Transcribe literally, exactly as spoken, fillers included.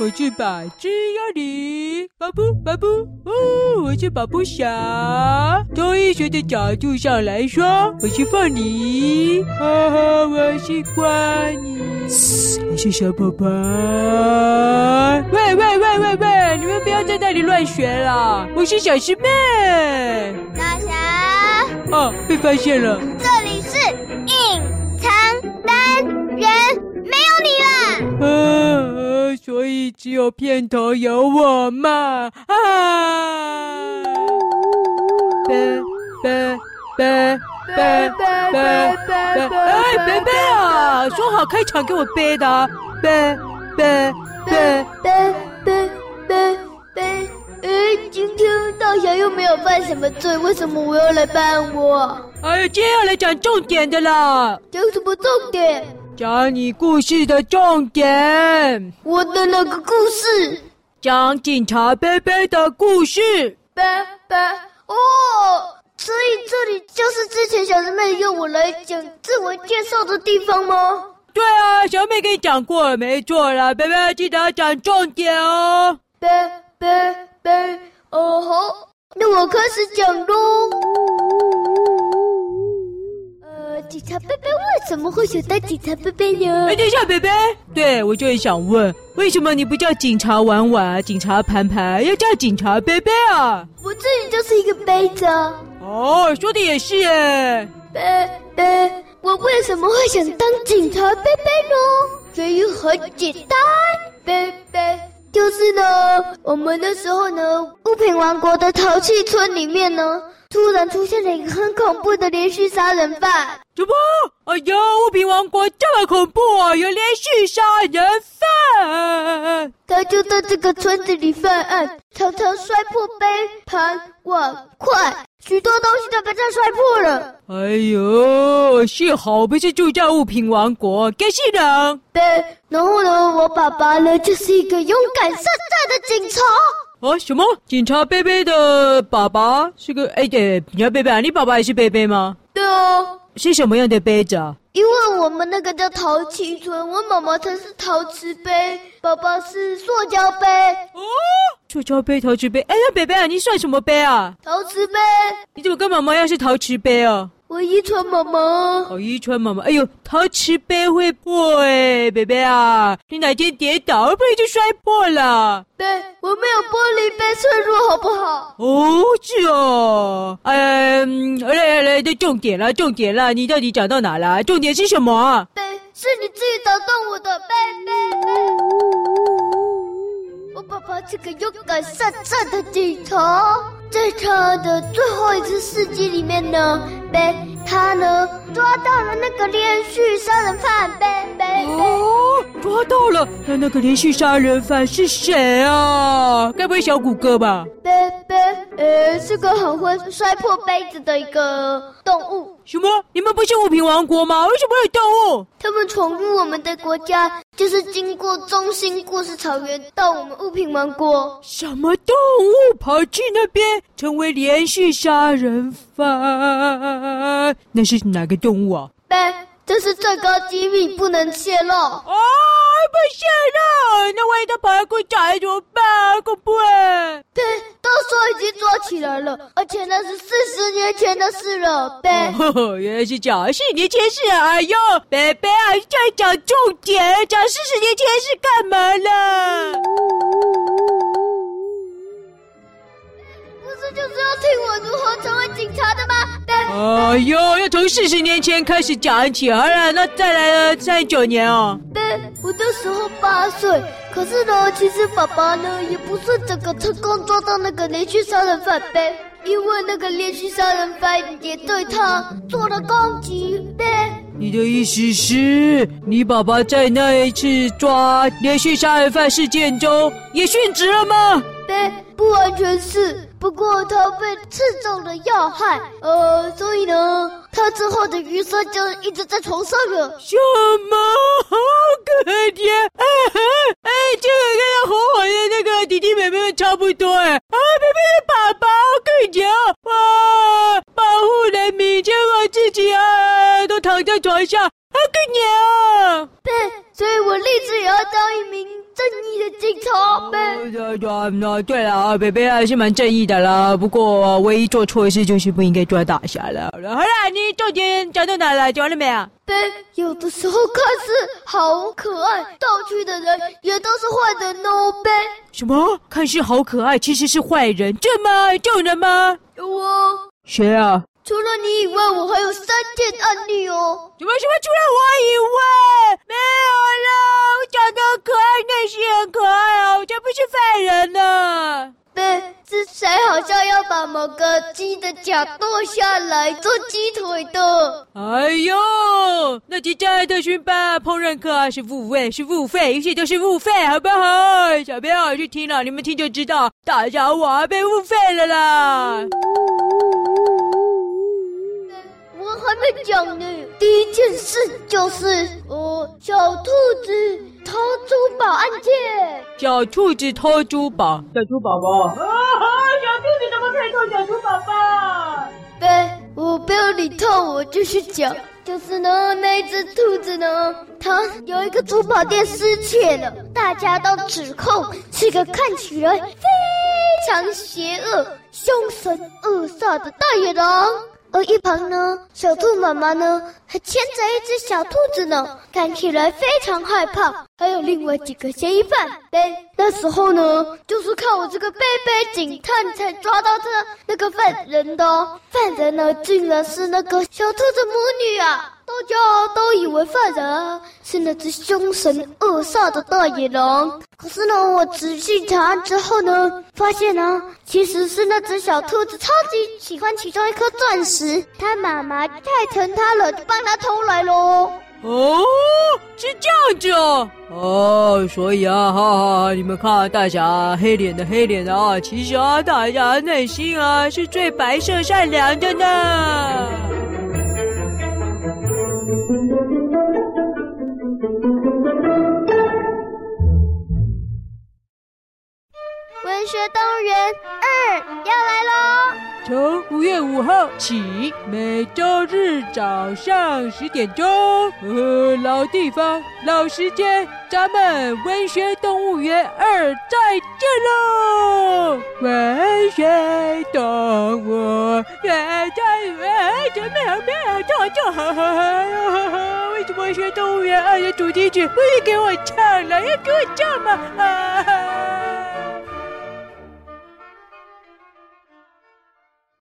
我是把只幽灵，巴布巴布，哦，我是巴布侠。从医学的角度上来说，我是凤梨，哈哈，我是关你，我是小宝宝。喂喂喂喂喂，你们不要在那里乱学了，我是小师妹。 大侠， 哦，被发现了。 这里是隐藏单元，没有你啦。 呃，所以只有片头有我嘛？啊！贝贝贝贝贝贝，哎，贝贝啊，说好开场给我背的啊，贝贝贝贝贝贝贝。诶，今天大侠又没有犯什么罪，为什么我要来办我？ 哎呀，今天要来讲重点的啦。 讲什么重点？ 讲你故事的重点。 我的那个故事？ 讲警察贝贝的故事。 贝贝，哦，所以这里就是之前小师妹用我来讲自我介绍的地方吗？ 对啊，小妹跟你讲过了，没错啦。贝贝记得要讲重点哦。 贝贝贝，哦好，那我开始讲咯。呃，警察贝贝为什么会选当警察贝贝呢？ 哎，等一下，贝贝，对我就很想问，为什么你不叫警察婉婉、警察盘盘，要叫警察贝贝啊？ 我自己就是一个杯子啊。 哦，说的也是耶。 贝贝，我为什么会想当警察贝贝呢？原因很简单，贝贝。就是呢，我们那时候呢，物品王国的淘气村里面呢，突然出现了一个很恐怖的连续杀人犯。 什么？哎呀，物品王国这么恐怖啊，有连续杀人犯！ 他就在这个村子里犯案，常常摔破杯盘碗筷，许多东西都被他摔破了。 哎呦，幸好不是住在物品王国，感谢人。 对，然后呢，我爸爸呢就是一个勇敢善战的警察。 啊，什么？警察贝贝的爸爸是个……哎，对，警察贝贝啊，你爸爸也是贝贝吗？ 对哦。 是什么样的杯子啊？ 因为我们那个叫陶器村，我妈妈她是陶瓷杯，爸爸是塑胶杯。 哦，塑胶杯、陶瓷杯。哎，那贝贝啊，你算什么杯啊？ 陶瓷杯。 你怎么跟妈妈一样是陶瓷杯啊？ 我遗传妈妈。 哦，遗传妈妈。哎呦，陶瓷杯会破哎，贝贝啊，你哪天跌倒，会不会就摔破了？ 对，我没有玻璃杯脆弱，好不好？ 哦，是哦。嗯，来来来，这重点了，重点了，你到底讲到哪了？重点是什么啊？ 杯，是你自己打动我的，杯杯杯。我爸爸这个勇敢善战的警察，在他的最后一次事迹里面呢，被他呢抓到了那个连续杀人犯，贝贝贝。 哦，抓到了，那那个连续杀人犯是谁啊？该不会小谷歌吧？ 贝贝，呃，是个很会摔破杯子的一个动物。 什么？你们不是物品王国吗？为什么有动物？ 他们闯入我们的国家，就是经过中心故事草原到我们物品王国。 什么动物跑去那边成为连续杀人犯？那是哪个动物啊？ 贝，这是最高机密，不能泄露。 哦，不泄露，那万一他跑来跟我讲怎么办？恐怖哎！ 贝，到时候已经抓起来了，而且那是四十年前的事了。贝， 哦，原来是这样，四十年前是哎呦，贝贝啊，再讲重点，讲四十年前是干嘛了？ 这就是要听我如何成为警察的吗？ 哎呦，要从四十年前开始讲起，好了，那再来了三十九年哦。 对，我那时候八岁，可是呢，其实爸爸呢也不是整个成功抓到那个连续杀人犯呗，因为那个连续杀人犯也对他做了攻击呗。 你的意思是，你爸爸在那一次抓连续杀人犯事件中也殉职了吗？ 对，不完全是。不过他被刺中了要害，呃，所以呢，他之后的余生就一直在床上了。 什么？好可怜！哎哎，这个跟他火火的那个弟弟妹妹们差不多哎。啊，妹妹的爸爸好可怜哦！哇，保护人民，结果自己啊都躺在床上，好可怜哦。 对，所以我立志也要当一名正义的警察。 宝贝。 对对对，对了，贝贝还是蛮正义的啦。不过唯一做错的事就是不应该抓大侠了。好啦，你重点讲到哪了？讲完了没啊？ 贝，有的时候看似好可爱，逗趣的人也都是坏人哦，贝。 什么？看似好可爱，其实是坏人？这吗？这种人吗？ 有啊。 谁啊？ 除了你以外，我还有三件案例哦。 什么什么？除了我以外，没有啦！我长得可爱，内心很可爱哦，我才不是坏人呢。 贝，是谁好像要把某个鸡的脚剁下来做鸡腿的？ 哎呦，那就叫爱特训吧，烹饪课啊是付费，是付费，一切都是付费，好不好？小朋友去听了，你们听就知道，大家我被付费了啦。 我还没讲呢，第一件事就是呃，小兔子偷珠宝案件。 小兔子偷珠宝，小猪宝宝啊！小兔子怎么可以偷小猪宝宝？ 对，我不要你偷，我继续讲。就是呢，那一只兔子呢，它有一个珠宝店失窃了，大家都指控是个看起来非常邪恶、凶神恶煞的大野狼。而一旁呢，小兔妈妈呢还牵着一只小兔子呢，看起来非常害怕。还有另外几个嫌疑犯，对，那时候呢，就是靠我这个贝贝警探才抓到这那个犯人的哦。犯人呢，竟然是那个小兔子母女啊！大家都以为犯人啊是那只凶神恶煞的大野狼，可是呢，我仔细查案之后呢，发现呢，其实是那只小兔子超级喜欢其中一颗钻石，它妈妈太疼它了，就帮它偷来咯。 哦，是这样子哦。哦，所以啊，哈哈，你们看大侠黑脸的黑脸的啊，其实啊，大侠内心啊是最白色善良的呢。 文学动物园二要来咯！ 从五月五号起，每周日早上十点钟，呃，老地方、老时间，咱们文学动物园二再见喽！文学动物园在园，怎么样？没有唱就好好好。为什么文学动物园二的主题曲不是给我唱了，要给我唱吗？啊！